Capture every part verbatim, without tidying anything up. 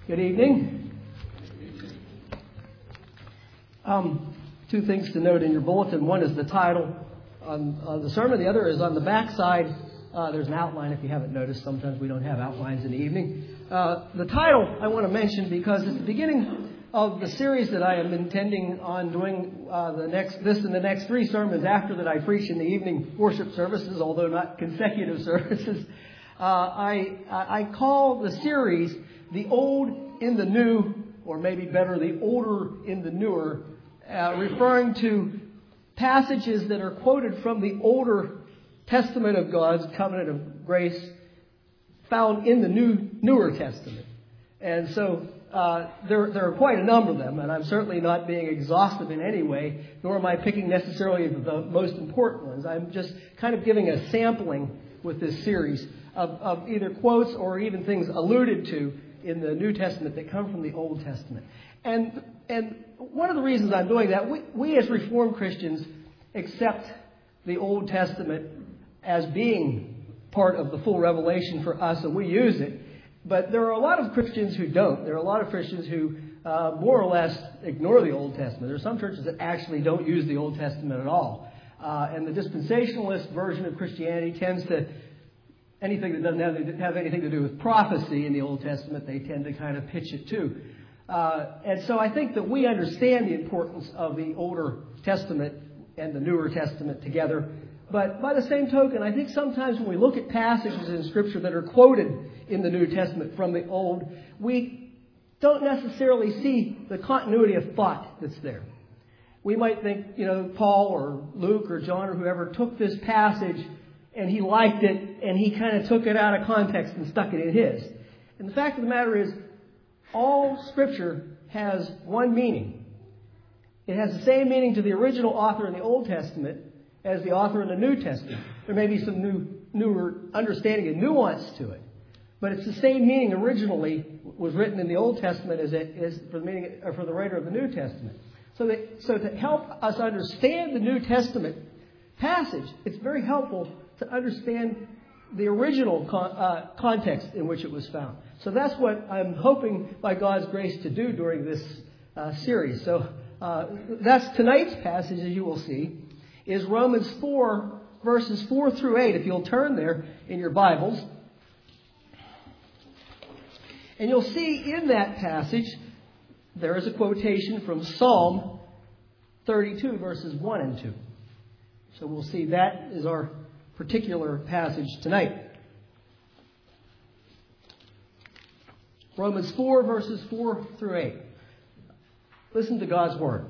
Good evening. Um, two things to note in your bulletin. One is the title on, on the sermon. The other is on the back side. Uh, there's an outline if you haven't noticed. Sometimes we don't have outlines in the evening. Uh, the title I want to mention because it's the beginning of the series that I am intending on doing uh, the next this and the next three sermons after that I preach in the evening worship services, although not consecutive services. Uh, I I call the series The Old in the New, or maybe better, The Older in the Newer, uh, referring to passages that are quoted from the older Testament of God's covenant of grace found in the new newer Testament. And so uh, there, there are quite a number of them, and I'm certainly not being exhaustive in any way, nor am I picking necessarily the most important ones. I'm just kind of giving a sampling with this series of, of either quotes or even things alluded to in the New Testament that come from the Old Testament. And and one of the reasons I'm doing that, we, we as Reformed Christians accept the Old Testament as being part of the full revelation for us, and we use it. But there are a lot of Christians who don't. There are a lot of Christians who uh, more or less ignore the Old Testament. There are some churches that actually don't use the Old Testament at all. Uh, and the dispensationalist version of Christianity tends to, anything that doesn't have, have anything to do with prophecy in the Old Testament, they tend to kind of pitch it to. Uh, and so I think that we understand the importance of the Older Testament and the Newer Testament together. But by the same token, I think sometimes when we look at passages in Scripture that are quoted in the New Testament from the Old, we don't necessarily see the continuity of thought that's there. We might think, you know, Paul or Luke or John or whoever took this passage and he liked it and he kind of took it out of context and stuck it in his. And the fact of the matter is, all Scripture has one meaning. It has the same meaning to the original author in the Old Testament as the author in the New Testament. There may be some new, newer understanding and nuance to it, but it's the same meaning originally was written in the Old Testament as it is for the meaning or for the writer of the New Testament. So that so to help us understand the New Testament passage, it's very helpful to understand the original con, uh, context in which it was found. So that's what I'm hoping by God's grace to do during this uh, series. So uh, that's tonight's passage, as you will see, is Romans four, verses four through eight. If you'll turn there in your Bibles. And you'll see in that passage, there is a quotation from Psalm thirty-two, verses one and two. So we'll see that is our particular passage tonight. Romans four, verses four through eight. Listen to God's Word.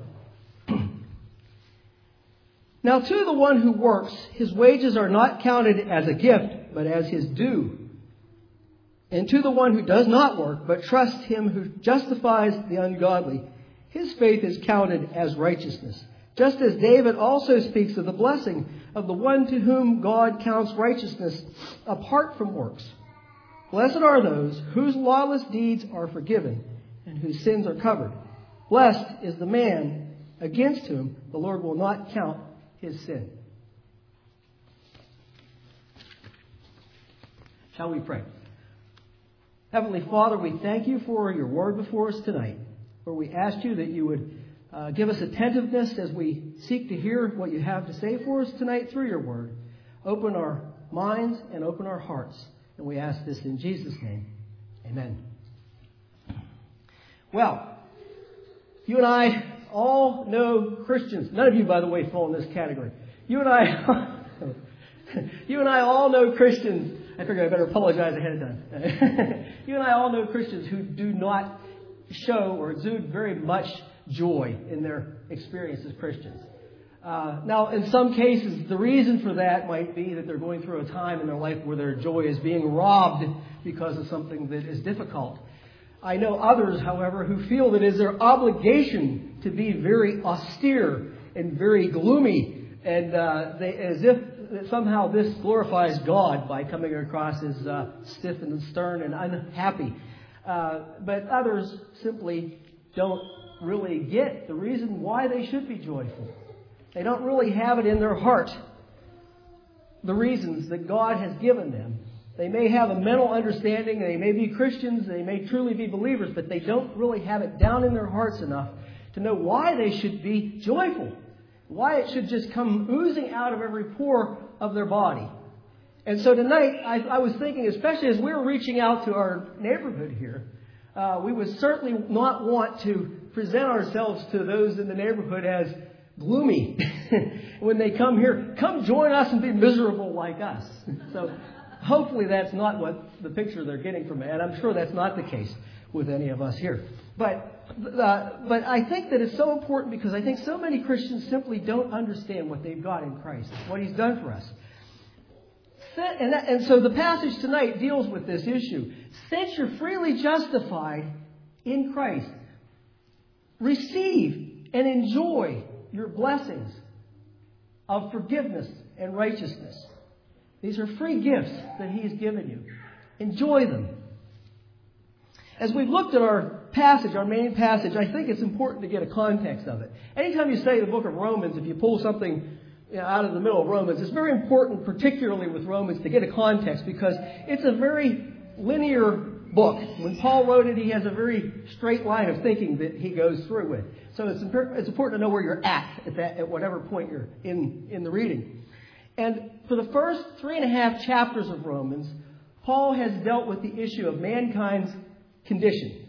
Now to the one who works, his wages are not counted as a gift, but as his due. And to the one who does not work, but trusts him who justifies the ungodly, his faith is counted as righteousness. Just as David also speaks of the blessing of the one to whom God counts righteousness apart from works. Blessed are those whose lawless deeds are forgiven and whose sins are covered. Blessed is the man against whom the Lord will not count his sin. Shall we pray? Heavenly Father, we thank you for your word before us tonight, where we ask you that you would uh, give us attentiveness as we seek to hear what you have to say for us tonight through your word. Open our minds and open our hearts. And we ask this in Jesus' name. Amen. Well, you and I all know Christians. None of you, by the way, fall in this category. You and I, you and I all know Christians. I figure I better apologize ahead of time. You and I all know Christians who do not show or exude very much joy in their experience as Christians. Uh, now, in some cases, the reason for that might be that they're going through a time in their life where their joy is being robbed because of something that is difficult. I know others, however, who feel that it is their obligation to be very austere and very gloomy, and uh, they, as if that somehow this glorifies God by coming across as uh, stiff and stern and unhappy. Uh, but others simply don't really get the reason why they should be joyful. They don't really have it in their heart, the reasons that God has given them They may have a mental understanding, they may be Christians, they may truly be believers, but they don't really have it down in their hearts enough to know why they should be joyful, why it should just come oozing out of every pore of their body. And so tonight, I, I was thinking, especially as we were reaching out to our neighborhood here, uh, we would certainly not want to present ourselves to those in the neighborhood as gloomy. When they come here, come join us and be miserable like us. So hopefully that's not what the picture they're getting from it. And I'm sure that's not the case with any of us here. But uh, but I think that it's so important because I think so many Christians simply don't understand what they've got in Christ, what He's done for us. And, that, and so the passage tonight deals with this issue. Since you're freely justified in Christ, receive and enjoy your blessings of forgiveness and righteousness. These are free gifts that He has given you. Enjoy them. As we've looked at our passage, our main passage, I think it's important to get a context of it. Anytime you study the book of Romans, if you pull something you know, out of the middle of Romans, it's very important, particularly with Romans, to get a context because it's a very linear book. When Paul wrote it, he has a very straight line of thinking that he goes through with. So it's it's important to know where you're at at, that, at whatever point you're in, in the reading. And for the first three and a half chapters of Romans, Paul has dealt with the issue of mankind's condition.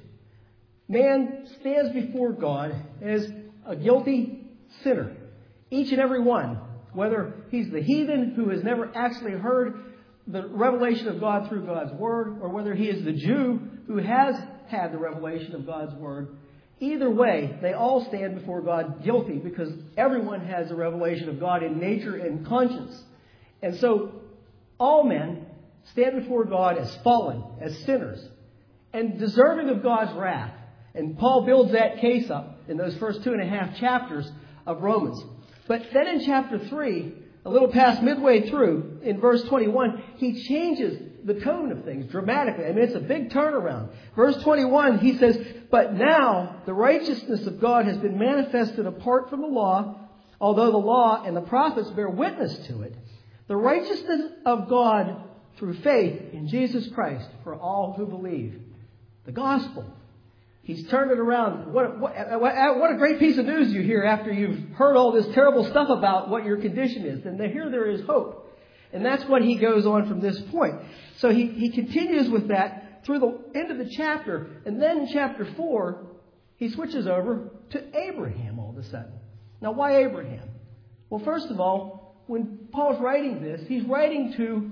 Man stands before God as a guilty sinner. Each and every one, whether he's the heathen who has never actually heard the revelation of God through God's Word, or whether he is the Jew who has had the revelation of God's Word, either way, they all stand before God guilty because everyone has a revelation of God in nature and conscience. And so all men stand before God as fallen, as sinners, and deserving of God's wrath. And Paul builds that case up in those first two and a half chapters of Romans. But then in chapter three, a little past midway through, in verse twenty-one, he changes the tone of things dramatically. I mean, it's a big turnaround. Verse twenty-one, he says, "But now the righteousness of God has been manifested apart from the law, although the law and the prophets bear witness to it. The righteousness of God through faith in Jesus Christ for all who believe." The gospel. He's turned it around. What, what, what a great piece of news you hear after you've heard all this terrible stuff about what your condition is. And here there is hope. And that's what he goes on from this point. So he, he continues with that through the end of the chapter. And then in chapter four, he switches over to Abraham all of a sudden. Now, why Abraham? Well, first of all, when Paul's writing this, he's writing to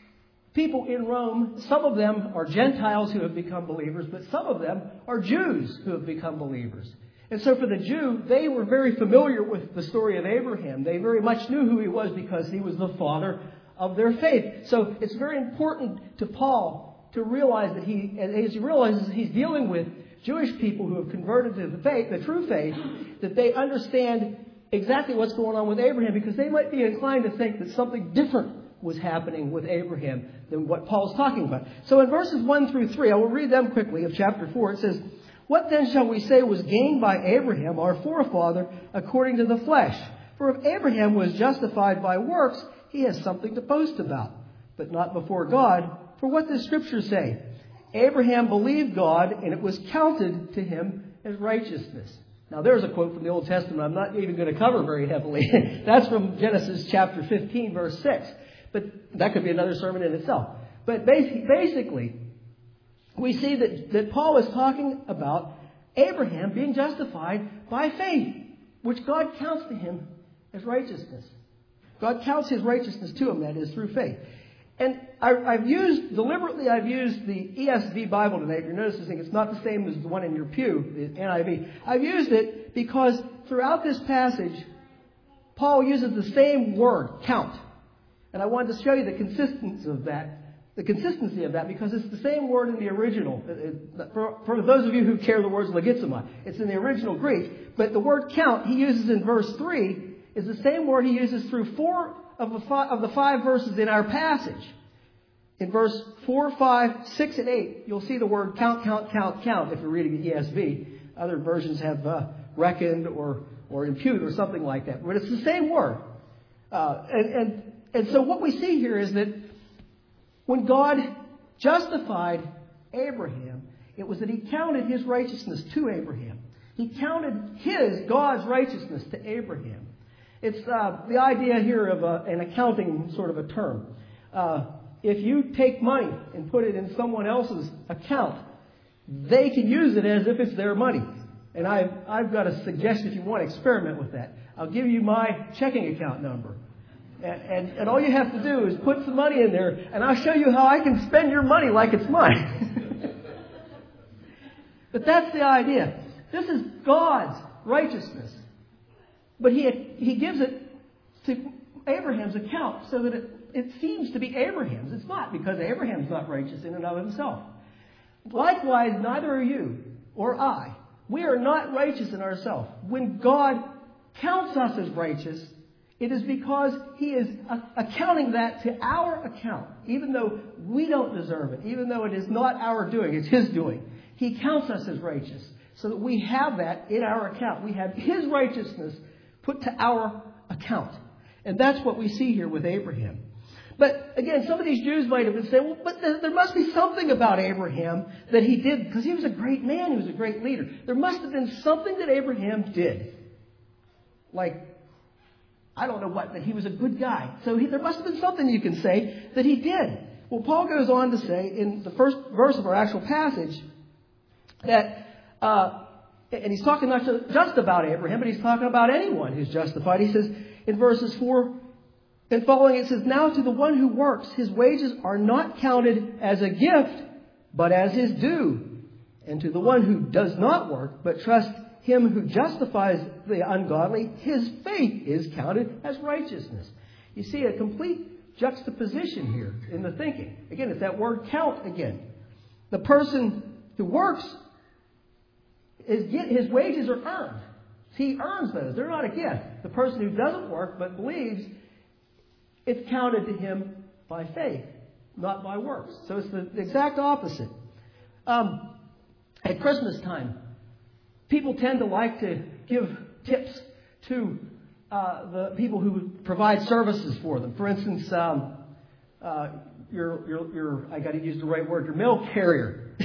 people in Rome. Some of them are Gentiles who have become believers, but some of them are Jews who have become believers. And so for the Jew, they were very familiar with the story of Abraham. They very much knew who he was because he was the father of their faith. So it's very important to Paul to realize that he, as he realizes he's dealing with Jewish people who have converted to the faith, the true faith, that they understand exactly what's going on with Abraham, because they might be inclined to think that something different was happening with Abraham than what Paul's talking about. So in verses one through three, I will read them quickly of chapter four. It says, "What then shall we say was gained by Abraham, our forefather, according to the flesh? For if Abraham was justified by works, he has something to boast about, but not before God. For what does Scripture say? Abraham believed God, and it was counted to him as righteousness." Now there's a quote from the Old Testament I'm not even going to cover very heavily. That's from Genesis chapter fifteen, verse six. But that could be another sermon in itself. But basically, we see that, that Paul is talking about Abraham being justified by faith, which God counts to him as righteousness. God counts his righteousness to him, that is, through faith. And I, I've used, deliberately I've used the E S V Bible today. If you're noticing, it's not the same as the one in your pew, the N I V. I've used it because throughout this passage, Paul uses the same word, count. And I wanted to show you the consistency of that, the consistency of that, because it's the same word in the original. For, for those of you who care the words logizomai, it's in the original Greek. But the word count he uses in verse three is the same word he uses through four of the five, of the five verses in our passage. In verse four, five, six, and eight, you'll see the word count, count, count, count if you're reading the E S V. Other versions have uh, reckoned or, or impute or something like that. But it's the same word. Uh, and, and And so what we see here is that When God justified Abraham, it was that he counted his righteousness to Abraham. He counted his, God's righteousness to Abraham. It's uh, the idea here of a, an accounting sort of a term. Uh, if you take money and put it in someone else's account, they can use it as if it's their money. And I've, I've got a suggestion if you want to experiment with that. I'll give you my checking account number. And, and, and all you have to do is put some money in there, and I'll show you how I can spend your money like it's mine. But that's the idea. This is God's righteousness. But he, he gives it to Abraham's account so that it, it seems to be Abraham's. It's not, because Abraham's not righteous in and of himself. Likewise, neither are you or I. We are not righteous in ourselves. When God counts us as righteous, it is because he is accounting that to our account, even though we don't deserve it, even though it is not our doing, it's his doing. He counts us as righteous so that we have that in our account. We have his righteousness put to our account. And that's what we see here with Abraham. But again, some of these Jews might have been saying, well, but there must be something about Abraham that he did, because he was a great man, he was a great leader. There must have been something that Abraham did. Like, I don't know what, that he was a good guy. So he, there must have been something you can say that he did. Well, Paul goes on to say in the first verse of our actual passage that, uh, and he's talking not just about Abraham, but he's talking about anyone who's justified. He says in verses four and following, it says, now to the one who works, his wages are not counted as a gift, but as his due. And to the one who does not work, but trusts him who justifies the ungodly, his faith is counted as righteousness. You see a complete juxtaposition here in the thinking. Again, it's that word count again. The person who works, is his wages are earned. He earns those. They're not a gift. The person who doesn't work but believes, it's counted to him by faith, not by works. So it's the exact opposite. Um, at Christmas time, people tend to like to give tips to uh, the people who provide services for them. For instance, um, uh, your, your, your, I got to use the right word, your mail carrier.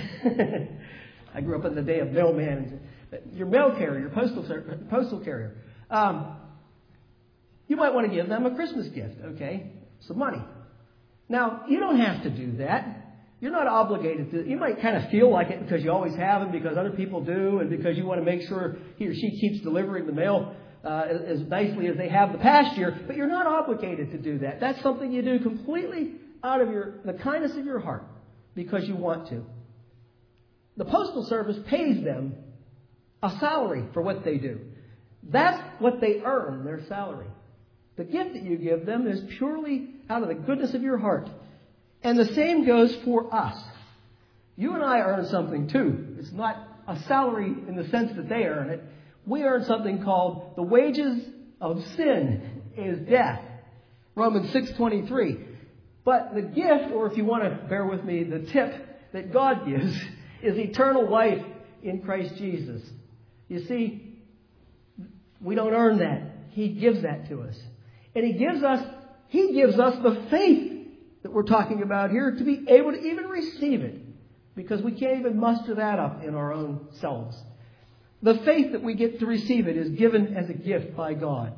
I grew up in the day of mailman. Your mail carrier, your postal postal carrier. Um, you might want to give them a Christmas gift, okay? Some money. Now, you don't have to do that. You're not obligated to. You might kind of feel like it because you always have them, because other people do, and because you want to make sure he or she keeps delivering the mail uh, as nicely as they have the past year. But you're not obligated to do that. That's something you do completely out of your the kindness of your heart because you want to. The Postal Service pays them a salary for what they do. That's what they earn, their salary. The gift that you give them is purely out of the goodness of your heart. And the same goes for us. You and I earn something too. It's not a salary in the sense that they earn it. We earn something called the wages of sin is death. Romans six twenty-three. But the gift, or if you want to bear with me, the tip that God gives is eternal life in Christ Jesus. You see, we don't earn that. He gives that to us. And He gives us, He gives us the faith that we're talking about here to be able to even receive it. Because we can't even muster that up in our own selves. The faith that we get to receive it is given as a gift by God.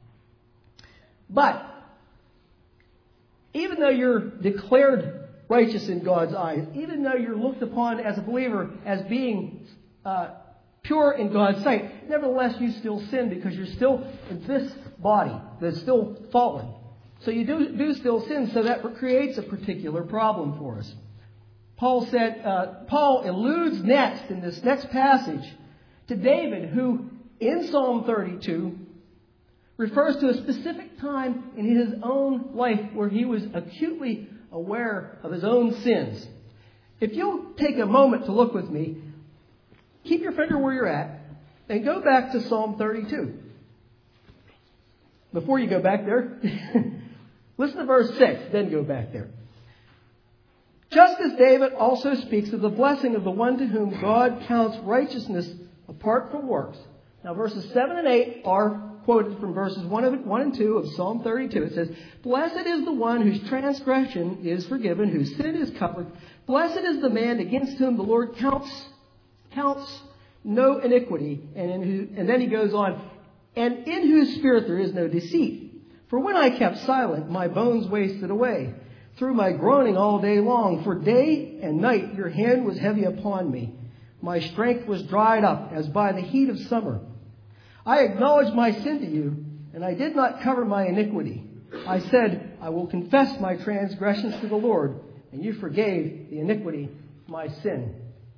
But, even though you're declared righteous in God's eyes, even though you're looked upon as a believer as being uh, pure in God's sight, nevertheless you still sin because you're still in this body that's still fallen. So you do, do still sin, so that creates a particular problem for us. Paul said, uh, Paul alludes next in this next passage to David, who in Psalm thirty-two refers to a specific time in his own life where he was acutely aware of his own sins. If you'll take a moment to look with me, keep your finger where you're at, and go back to Psalm thirty-two. Before you go back there, listen to verse six, then go back there. Just as David also speaks of the blessing of the one to whom God counts righteousness apart from works. Now verses seven and eight are quoted from verses one and two of Psalm thirty-two. It says, "Blessed is the one whose transgression is forgiven, whose sin is covered. Blessed is the man against whom the Lord counts counts no iniquity." And, in who, and then he goes on, "And in whose spirit there is no deceit. For when I kept silent, my bones wasted away through my groaning all day long. For day and night your hand was heavy upon me. My strength was dried up as by the heat of summer. I acknowledged my sin to you, and I did not cover my iniquity. I said, I will confess my transgressions to the Lord, and you forgave the iniquity of my sin."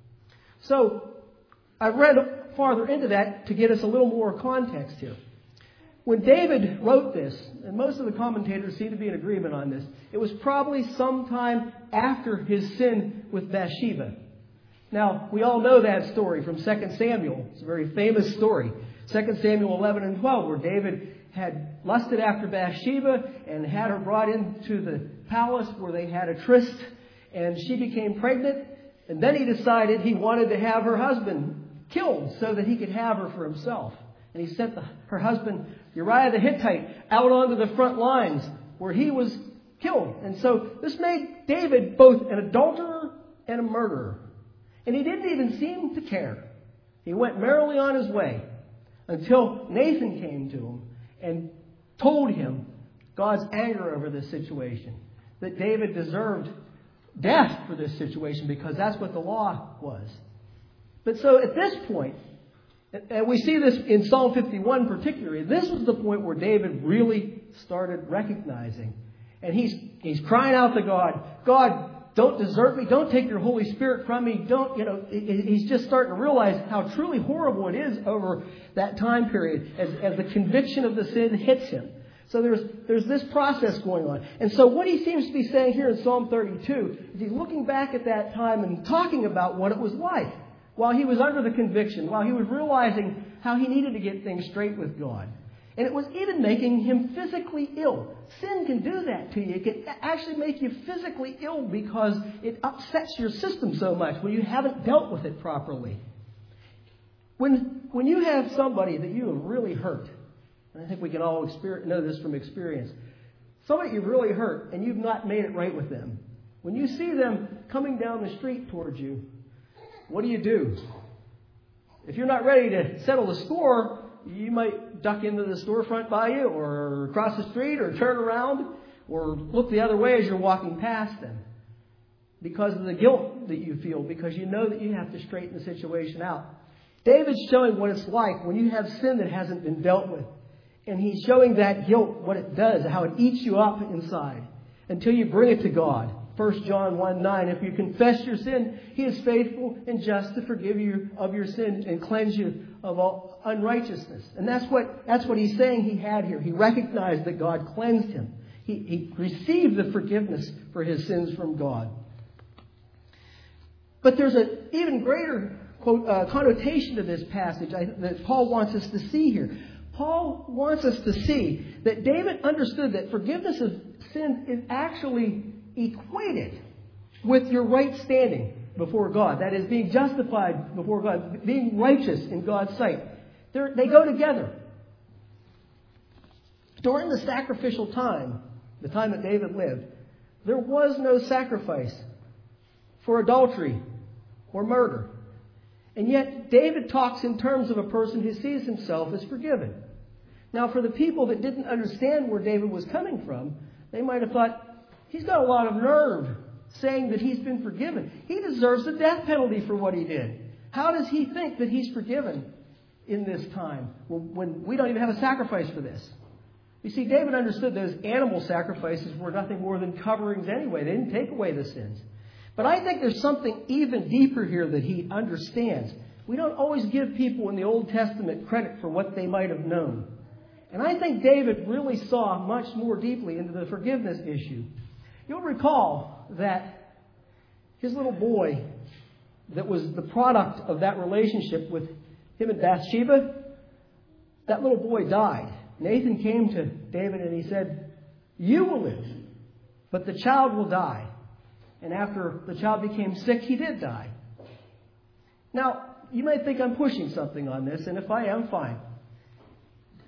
So, I've read farther into that to get us a little more context here. When David wrote this, and most of the commentators seem to be in agreement on this, it was probably sometime after his sin with Bathsheba. Now, we all know that story from Second Samuel. It's a very famous story. Second Samuel eleven and twelve, where David had lusted after Bathsheba and had her brought into the palace where they had a tryst, and she became pregnant. And then he decided he wanted to have her husband killed so that he could have her for himself. And he sent the, her husband, Uriah the Hittite, out onto the front lines where he was killed. And so this made David both an adulterer and a murderer. And he didn't even seem to care. He went merrily on his way until Nathan came to him and told him God's anger over this situation, that David deserved death for this situation because that's what the law was. But so at this point, and we see this in Psalm fifty-one particularly, this was the point where David really started recognizing. And he's he's crying out to God, God, don't desert me. Don't take your Holy Spirit from me. Don't, you know, he's just starting to realize how truly horrible it is over that time period as, as the conviction of the sin hits him. So there's there's this process going on. And so what he seems to be saying here in Psalm thirty-two is he's looking back at that time and talking about what it was like while he was under the conviction, while he was realizing how he needed to get things straight with God. And it was even making him physically ill. Sin can do that to you. It can actually make you physically ill because it upsets your system so much when you haven't dealt with it properly. When, when you have somebody that you have really hurt, and I think we can all experience, know this from experience, somebody you've really hurt and you've not made it right with them, when you see them coming down the street towards you, what do you do? If you're not ready to settle the score, you might duck into the storefront by you or across the street or turn around or look the other way as you're walking past them because of the guilt that you feel, because you know that you have to straighten the situation out. David's showing what it's like when you have sin that hasn't been dealt with. And he's showing that guilt, what it does, how it eats you up inside until you bring it to God. First John one nine, if you confess your sin, He is faithful and just to forgive you of your sin and cleanse you of all unrighteousness. And that's what that's what he's saying he had here. He recognized that God cleansed him. He, he received the forgiveness for his sins from God. But there's an even greater quote, uh, connotation to this passage I, that Paul wants us to see here. Paul wants us to see that David understood that forgiveness of sin is actually equated with your right standing before God. That is, being justified before God, being righteous in God's sight. They're, they go together. During the sacrificial time, the time that David lived, there was no sacrifice for adultery or murder. And yet, David talks in terms of a person who sees himself as forgiven. Now, for the people that didn't understand where David was coming from, they might have thought, he's got a lot of nerve saying that he's been forgiven. He deserves the death penalty for what he did. How does he think that he's forgiven in this time when we don't even have a sacrifice for this? You see, David understood those animal sacrifices were nothing more than coverings anyway. They didn't take away the sins. But I think there's something even deeper here that he understands. We don't always give people in the Old Testament credit for what they might have known. And I think David really saw much more deeply into the forgiveness issue. You'll recall that his little boy that was the product of that relationship with him and Bathsheba, that little boy died. Nathan came to David and he said, you will live, but the child will die. And after the child became sick, he did die. Now, you might think I'm pushing something on this, and if I am, fine.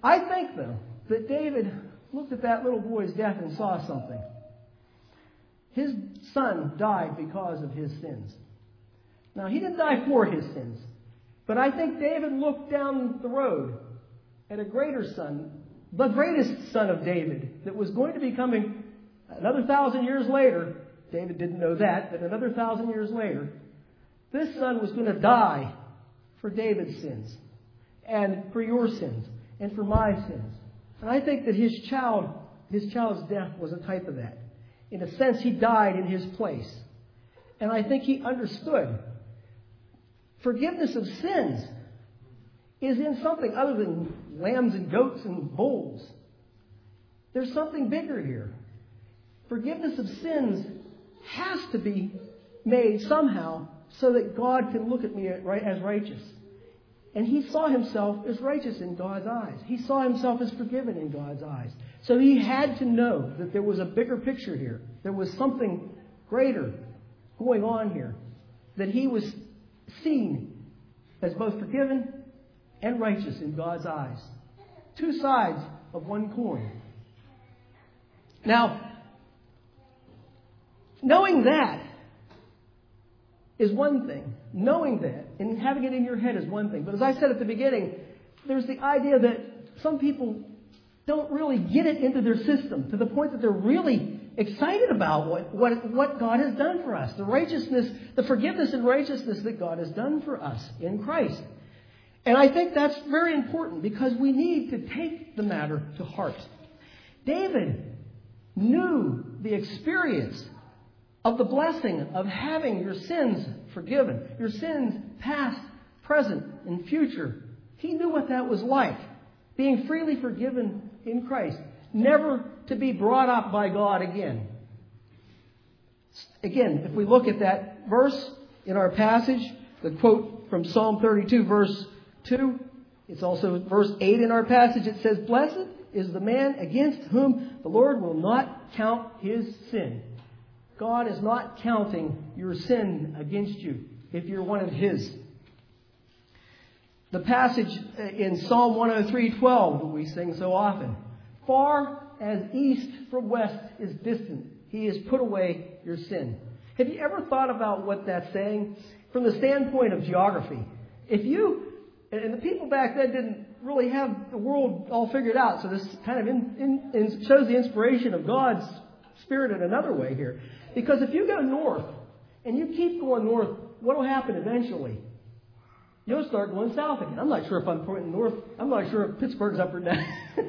I think, though, that David looked at that little boy's death and saw something. His son died because of his sins. Now, he didn't die for his sins. But I think David looked down the road at a greater son, the greatest son of David, that was going to be coming another thousand years later. David didn't know that, but another thousand years later, this son was going to die for David's sins and for your sins and for my sins. And I think that his child, his child's death was a type of that. In a sense, he died in his place. And I think he understood forgiveness of sins is in something other than lambs and goats and bulls. There's something bigger here. Forgiveness of sins has to be made somehow so that God can look at me as righteous. And he saw himself as righteous in God's eyes. He saw himself as forgiven in God's eyes. So he had to know that there was a bigger picture here. There was something greater going on here. That he was seen as both forgiven and righteous in God's eyes. Two sides of one coin. Now, knowing that is one thing. Knowing that and having it in your head is one thing. But as I said at the beginning, there's the idea that some people don't really get it into their system to the point that they're really excited about what, what, what God has done for us. The righteousness, the forgiveness and righteousness that God has done for us in Christ. And I think that's very important because we need to take the matter to heart. David knew the experience of the blessing of having your sins forgiven. Your sins past, present, and future. He knew what that was like. Being freely forgiven in Christ. Never to be brought up by God again. Again, if we look at that verse in our passage, the quote from Psalm thirty-two, verse two, it's also verse eight in our passage. It says, "Blessed is the man against whom the Lord will not count his sin." God is not counting your sin against you if you're one of his. The passage in Psalm one oh three twelve that we sing so often. Far as east from west is distant, he has put away your sin. Have you ever thought about what that's saying from the standpoint of geography? If you, and the people back then didn't really have the world all figured out, so this kind of in, in, in shows the inspiration of God's Spirit in another way here. Because if you go north and you keep going north, what will happen eventually? You'll start going south again. I'm not sure if I'm pointing north. I'm not sure if Pittsburgh's up or down.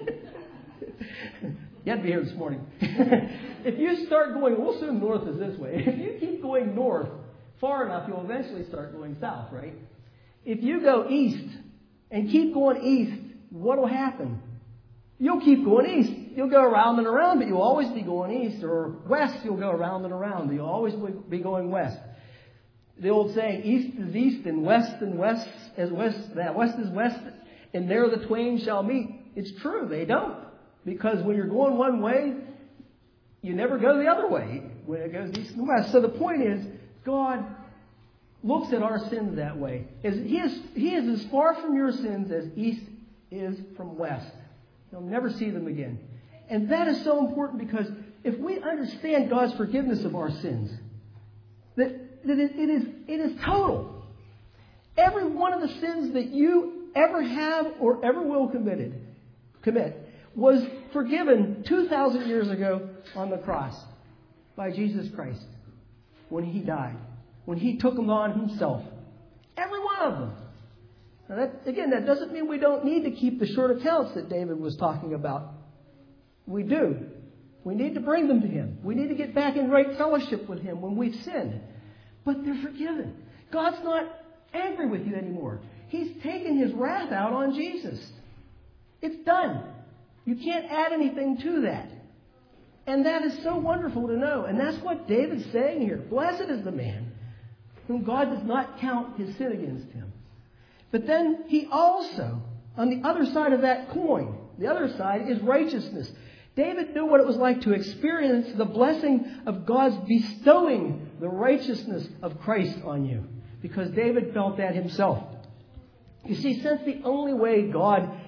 You had to be here this morning. If you start going, we'll assume north is this way. If you keep going north far enough, you'll eventually start going south, right? If you go east and keep going east, what will happen? You'll keep going east. You'll go around and around, but you'll always be going east. Or west, you'll go around and around. You'll always be going west. The old saying, east is east and west and west as west, that west is west, and there the twain shall meet. It's true, they don't. Because when you're going one way, you never go the other way when it goes east and west. So the point is, God looks at our sins that way. He is, he is as far from your sins as east is from west. You'll never see them again. And that is so important because if we understand God's forgiveness of our sins, that, that it, it is it is total. Every one of the sins that you ever have or ever will committed, commit was forgiven two thousand years ago on the cross by Jesus Christ when he died, when he took them on himself. Every one of them. Now that, again, that doesn't mean we don't need to keep the short accounts that David was talking about. We do. We need to bring them to him. We need to get back in right fellowship with him when we've sinned. But they're forgiven. God's not angry with you anymore. He's taken his wrath out on Jesus. It's done. You can't add anything to that. And that is so wonderful to know. And that's what David's saying here. Blessed is the man whom God does not count his sin against him. But then he also, on the other side of that coin, the other side is righteousness. David knew what it was like to experience the blessing of God's bestowing the righteousness of Christ on you. Because David felt that himself. You see, since the only way God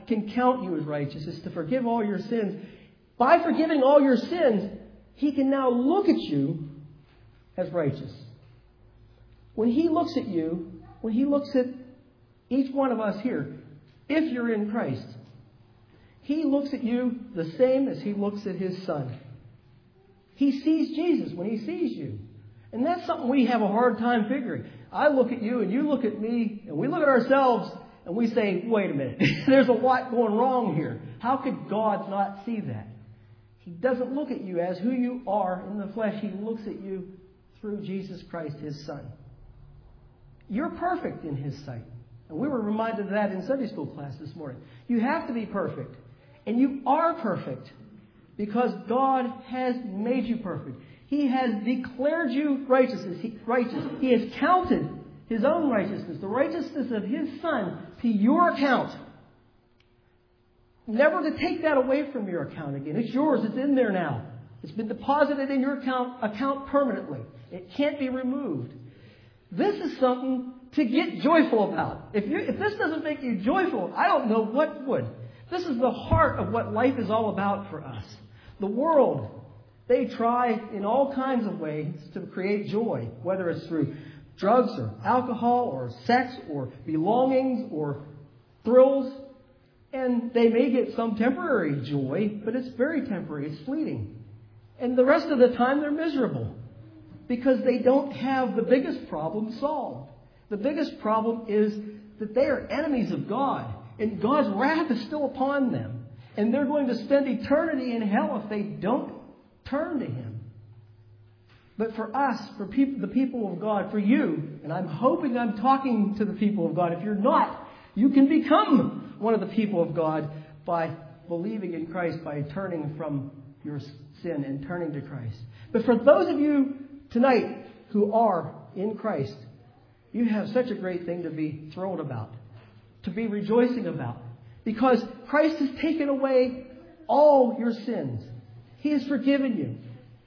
can count you as righteous, is to forgive all your sins. By forgiving all your sins, He can now look at you as righteous. When He looks at you, when He looks at each one of us here, if you're in Christ, He looks at you the same as He looks at His Son. He sees Jesus when He sees you. And that's something we have a hard time figuring. I look at you and you look at me and we look at ourselves and we say, wait a minute, there's a lot going wrong here. How could God not see that? He doesn't look at you as who you are in the flesh. He looks at you through Jesus Christ, His Son. You're perfect in His sight. And we were reminded of that in Sunday school class this morning. You have to be perfect. And you are perfect because God has made you perfect. He has declared you righteous. He, righteous. He has counted His own righteousness, the righteousness of His Son, to your account. Never to take that away from your account again. It's yours. It's in there now. It's been deposited in your account, account permanently. It can't be removed. This is something to get joyful about. If, you, if this doesn't make you joyful, I don't know what would. This is the heart of what life is all about for us. The world, they try in all kinds of ways to create joy, whether it's through drugs or alcohol or sex or belongings or thrills. And they may get some temporary joy, but it's very temporary. It's fleeting. And the rest of the time they're miserable because they don't have the biggest problem solved. The biggest problem is that they are enemies of God. And God's wrath is still upon them. And they're going to spend eternity in hell if they don't turn to Him. But for us, for people, the people of God, for you, and I'm hoping I'm talking to the people of God. If you're not, you can become one of the people of God by believing in Christ, by turning from your sin and turning to Christ. But for those of you tonight who are in Christ, you have such a great thing to be thrilled about, to be rejoicing about, because Christ has taken away all your sins. He has forgiven you.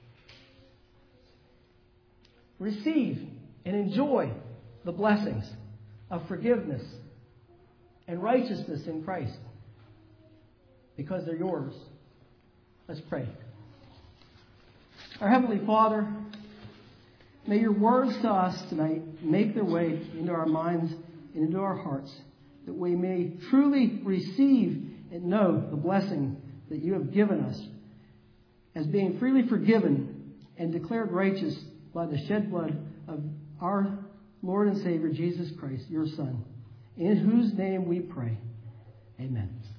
Receive and enjoy the blessings of forgiveness and righteousness in Christ, because they're yours. Let's pray. Our Heavenly Father, may your words to us tonight make their way into our minds and into our hearts, that we may truly receive and know the blessing that you have given us as being freely forgiven and declared righteous by the shed blood of our Lord and Savior, Jesus Christ, your Son, in whose name we pray. Amen.